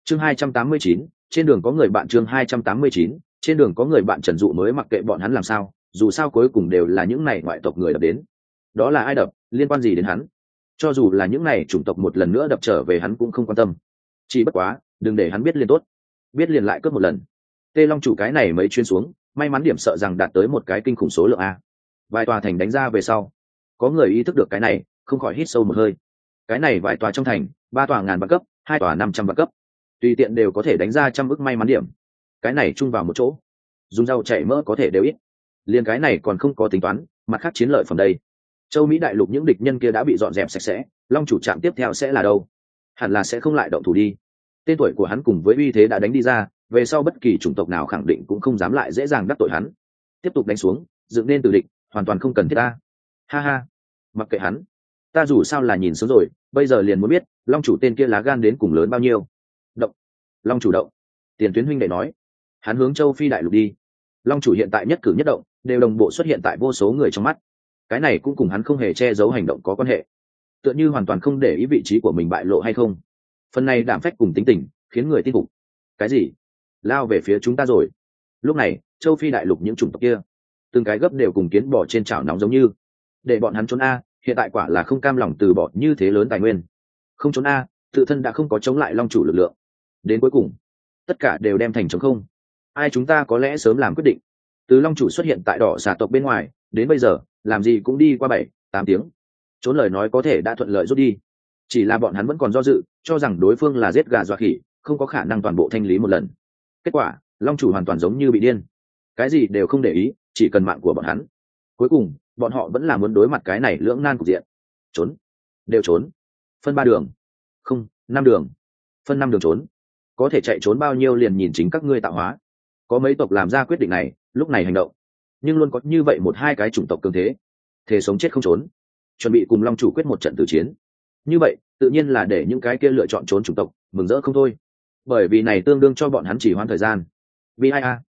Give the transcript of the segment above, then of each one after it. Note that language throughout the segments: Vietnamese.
Chương 289, trên đường có người bạn. Chương 289, trên đường có người bạn. Trần Dụ mới mặc kệ bọn hắn làm sao, dù sao cuối cùng đều là những này ngoại tộc người đập đến. Đó là ai đập, liên quan gì đến hắn? Cho dù là những này chủng tộc một lần nữa đập trở về hắn cũng không quan tâm. Chỉ bất quá, đừng để hắn biết liền tốt. Biết liền lại cướp một lần. Tê Long chủ cái này mấy chuyến xuống, may mắn điểm sợ rằng đạt tới một cái kinh khủng số lượng a. Vài tòa thành đánh ra về sau, có người ý thức được cái này, không khỏi hít sâu một hơi. Cái này vài tòa trong thành, 3 tòa ngàn vạn cấp, 2 tòa 500 vạn cấp, tùy tiện đều có thể đánh ra trăm ức may mắn điểm. Cái này chung vào một chỗ, dùng rau chảy mỡ có thể đều ít. Liên cái này còn không có tính toán, mặt khác chiến lợi phẩm đây. Châu Mỹ đại lục những địch nhân kia đã bị dọn dẹp sạch sẽ, Long chủ trạm tiếp theo sẽ là đâu? Hẳn là sẽ không lại động thủ đi. Tên tuổi của hắn cùng với uy thế đã đánh đi ra, về sau bất kỳ chủng tộc nào khẳng định cũng không dám lại dễ dàng đắc tội hắn. Tiếp tục đánh xuống, dựng nên từ địch, hoàn toàn không cần thiết ta. Ha ha, mặc kệ hắn, ta dù sao là nhìn sớm rồi, bây giờ liền muốn biết Long chủ tên kia lá gan đến cùng lớn bao nhiêu. Động. Long chủ động. Tiền Tuyến huynh đệ nói, hắn hướng Châu Phi đại lục đi. Long chủ hiện tại nhất cử nhất động đều đồng bộ xuất hiện tại vô số người trong mắt. Cái này cũng cùng hắn không hề che giấu hành động có quan hệ, tựa như hoàn toàn không để ý vị trí của mình bại lộ hay không. Phần này đảm phách cùng tính tình khiến người tin phục. Cái gì? Lao về phía chúng ta rồi. Lúc này Châu Phi đại lục những chủng tộc kia từng cái gấp đều cùng kiến bỏ trên chảo nóng giống như để bọn hắn trốn a. Hiện tại quả là không cam lòng từ bỏ như thế lớn tài nguyên, không trốn a, tự thân đã không có chống lại Long chủ lực lượng, đến cuối cùng tất cả đều đem thành trống không. Ai chúng ta có lẽ sớm làm quyết định. Từ Long chủ xuất hiện tại đỏ xà tộc bên ngoài đến bây giờ làm gì cũng đi qua 7-8 tiếng, trốn lời nói có thể đã thuận lợi rút đi. Chỉ là bọn hắn vẫn còn do dự, cho rằng đối phương là giết gà dọa khỉ, không có khả năng toàn bộ thanh lý một lần. Kết quả Long chủ hoàn toàn giống như bị điên, cái gì đều không để ý, chỉ cần mạng của bọn hắn. Cuối cùng bọn họ vẫn là muốn đối mặt cái này lưỡng nan cục diện. Trốn, đều trốn. Phân 3 đường, không, 5 đường. Phân 5 đường trốn. Có thể chạy trốn bao nhiêu liền nhìn chính các ngươi tạo hóa. Có mấy tộc làm ra quyết định này, lúc này hành động, nhưng luôn có như vậy 1-2 cái chủng tộc cường thế, thề sống chết không trốn, chuẩn bị cùng Long chủ quyết một trận tử chiến. Như vậy tự nhiên là để những cái kia lựa chọn trốn chủng tộc mừng rỡ không thôi, bởi vì này tương đương cho bọn hắn chỉ hoãn thời gian. Vì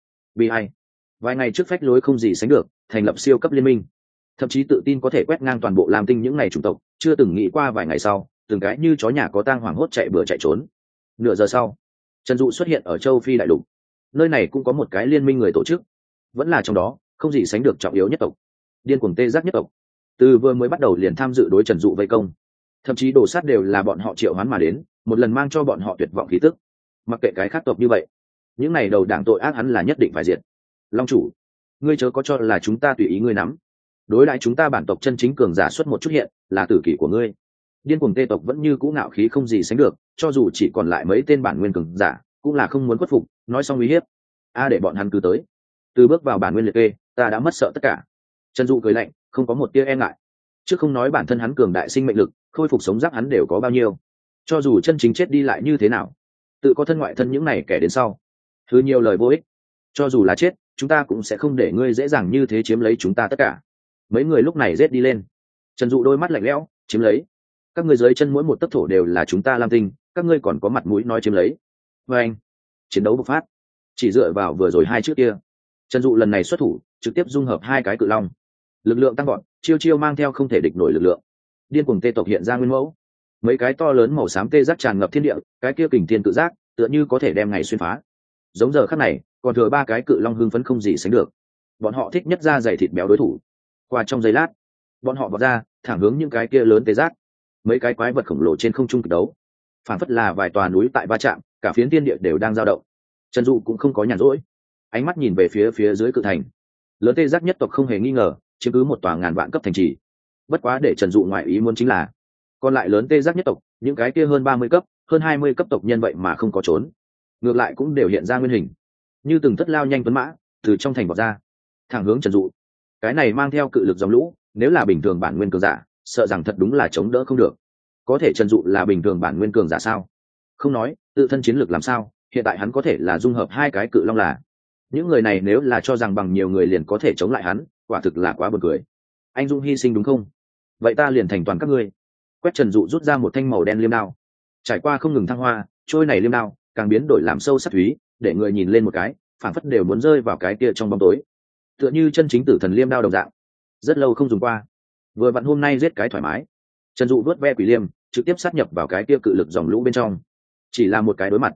ai vài ngày trước phách lối không gì sánh được, thành lập siêu cấp liên minh, thậm chí tự tin có thể quét ngang toàn bộ Lam Tinh những ngày chủng tộc, chưa từng nghĩ qua vài ngày sau từng cái như chó nhà có tang hoảng hốt chạy bừa chạy trốn. Nửa giờ sau Trần Dụ xuất hiện ở Châu Phi đại lục. Nơi này cũng có một cái liên minh người tổ chức, vẫn là trong đó không gì sánh được trọng yếu nhất tộc, Điên Cuồng Tê Giác nhất tộc. Từ vừa mới bắt đầu liền tham dự đối Trần Dụ vây công, thậm chí đổ sát đều là bọn họ triệu hoán mà đến, một lần mang cho bọn họ tuyệt vọng khí tức. Mặc kệ cái khác tộc như vậy, những này đầu đảng tội ác hắn là nhất định phải diệt. Long chủ, ngươi chớ có cho là chúng ta tùy ý ngươi nắm, đối đãi chúng ta bản tộc chân chính cường giả xuất một chút hiện là tử kỷ của ngươi. Điên Cuồng Tê tộc vẫn như cũ ngạo khí không gì sánh được, cho dù chỉ còn lại mấy tên bản nguyên cường giả cũng là không muốn khuất phục. Nói xong uy hiếp, để bọn hắn cứ tới. Từ bước vào bản nguyên liệt kê, ta đã mất sợ tất cả. Trần Dụ cười lạnh, không có một tia e ngại. Chứ không nói bản thân hắn cường đại sinh mệnh lực, khôi phục sống giác hắn đều có bao nhiêu, cho dù chân chính chết đi lại như thế nào, tự có thân ngoại thân những này kẻ đến sau, thứ nhiều lời vô ích. Cho dù là chết, chúng ta cũng sẽ không để ngươi dễ dàng như thế chiếm lấy chúng ta tất cả. Mấy người lúc này rết đi lên. Trần Dụ đôi mắt lạnh lẽo, chiếm lấy các ngươi dưới chân mỗi một tấc thổ đều là chúng ta Lam Tinh, các ngươi còn có mặt mũi nói chiếm lấy. Và anh, chiến đấu bộc phát. Chỉ dựa vào vừa rồi 2 chữ kia, Trần Dụ lần này xuất thủ trực tiếp dung hợp 2 cái cự long, lực lượng tăng gọn, chiêu mang theo không thể địch nổi lực lượng. Điên Cuồng Tê tộc hiện ra nguyên mẫu, mấy cái to lớn màu xám tê giác tràn ngập thiên địa, cái kia kình thiên tự giác tựa như có thể đem ngày xuyên phá. Giống giờ khắc này còn thừa 3 cái cự long hưng phấn không gì sánh được. Bọn họ thích nhất da dày thịt béo đối thủ. Qua trong giây lát, bọn họ vọt ra thẳng hướng những cái kia lớn tê giác. Mấy cái quái vật khổng lồ trên không trung kịch đấu, phản phất là vài tòa núi tại va chạm, cả phiến thiên địa đều đang dao động. Trần Dụ cũng không có nhàn rỗi, ánh mắt nhìn về phía dưới cự thành. Lớn tê giác nhất tộc không hề nghi ngờ chiếm cứ một tòa ngàn vạn cấp thành trì. Bất quá để Trần Dụ ngoại ý muốn chính là, còn lại lớn tê giác nhất tộc, những cái kia hơn 30 cấp, hơn 20 cấp tộc nhân vậy mà không có trốn, ngược lại cũng đều hiện ra nguyên hình, như từng thất lao nhanh tuấn mã từ trong thành vọt ra, thẳng hướng Trần Dụ. Cái này mang theo cự lực dòng lũ, nếu là bình thường bản nguyên cường giả, sợ rằng thật đúng là chống đỡ không được. Có thể Trần Dụ là bình thường bản nguyên cường giả sao? Không nói tự thân chiến lược làm sao, hiện tại hắn có thể là dung hợp 2 cái cự long là. Những người này nếu là cho rằng bằng nhiều người liền có thể chống lại hắn, quả thực là quá buồn cười. Anh dũng hy sinh đúng không? Vậy ta liền thành toàn các ngươi. Quét. Trần Dụ rút ra một thanh màu đen liêm đao, trải qua không ngừng thăng hoa, trôi này liêm đao càng biến đổi làm sâu sắc thúy, để người nhìn lên một cái phản phất đều muốn rơi vào cái kia trong bóng tối, tựa như chân chính tử thần liêm đao đồng dạng. Rất lâu không dùng qua, vừa vặn hôm nay giết cái thoải mái. Trần Dụ vớt ve quỷ liêm, trực tiếp sát nhập vào cái kia cự lực dòng lũ bên trong. Chỉ là một cái đối mặt,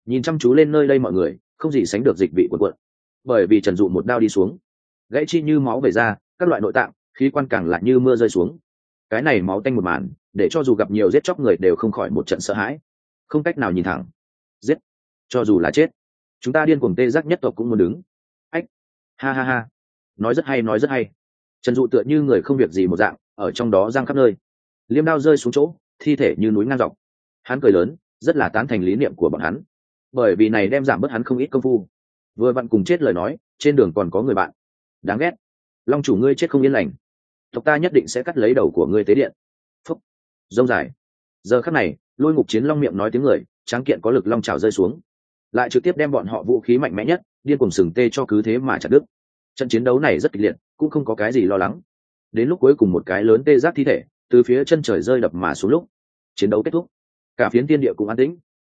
nhìn chăm chú lên nơi đây mọi người không gì sánh được dịch vị cuộn cuộn, bởi vì trần dụ một đao đi xuống, gãy chi như máu về ra, các loại nội tạng khí quan càng lại như mưa rơi xuống. Cái này máu tanh một màn để cho dù gặp nhiều giết chóc người đều không khỏi một trận sợ hãi, không cách nào nhìn thẳng. Giết, cho dù là chết, chúng ta điên cuồng tê giác nhất tộc cũng muốn đứng. Ách, ha ha ha, nói rất hay, nói rất hay. Trần dụ tựa như người không việc gì một dạng ở trong đó giang khắp nơi, liêm đao rơi xuống chỗ, thi thể như núi ngang dọc. Hắn cười lớn, rất là tán thành lý niệm của bọn hắn, bởi vì này đem giảm bớt hắn không ít công phu. Vừa vặn cùng chết lời nói, trên đường còn có người bạn. Đáng ghét, long chủ ngươi chết không yên lành, tộc ta nhất định sẽ cắt lấy đầu của ngươi tế điện. Phúc, rông dài. Giờ khắc này, Lôi Ngục Chiến Long miệng nói tiếng người, tráng kiện có lực long trào rơi xuống, lại trực tiếp đem bọn họ vũ khí mạnh mẽ nhất điên cuồng sừng tê cho cứ thế mà chặt đứt. Trận chiến đấu này rất kịch liệt, cũng không có cái gì lo lắng. Đến lúc cuối cùng một cái lớn tê giác thi thể từ phía chân trời rơi đập mà xuống lúc chiến đấu kết thúc, cả phiến thiên địa cũng an tĩnh.